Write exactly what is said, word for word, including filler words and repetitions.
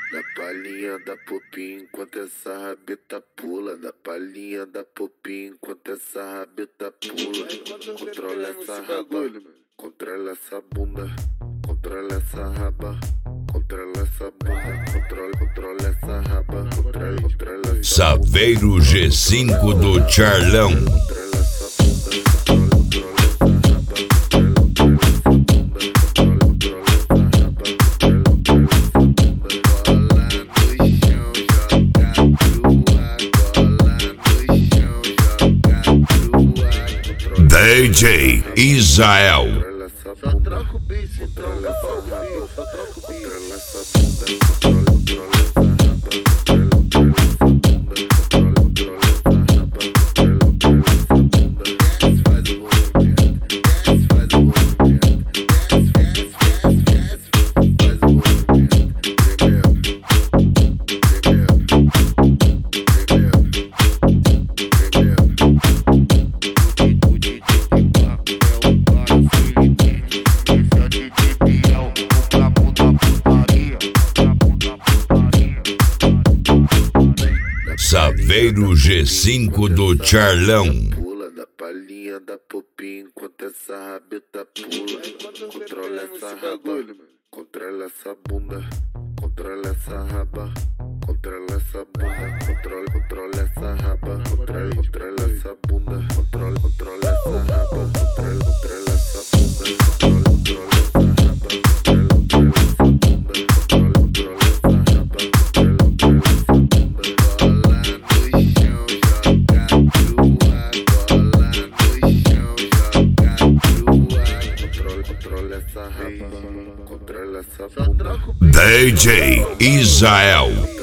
Na palhinha da popinha enquanto essa rabeta pula. Na palhinha da popinha enquanto essa rabeta pula. Controla essa raba, controla essa bunda, controla essa raba, controla essa bunda, controla, controla essa raba, controla, controla essa Saveiro G cinco do Charlão. D J Israel. Só troca o beat, só troca o beat, só troca o beat. Saveiro G cinco do Charlão. Pula na palhinha da popinha enquanto essa rabeta pula. Controla essa raba, controla essa bunda, controla essa raba, controla essa bunda, controla, controla essa raba, controla, controla essa bunda, controla, controla essa raba, controla, controla essa bunda, controla, controla essa raba, controla, controla essa bunda, controla, controla essa raba, controla, controla essa bunda. D J Israel.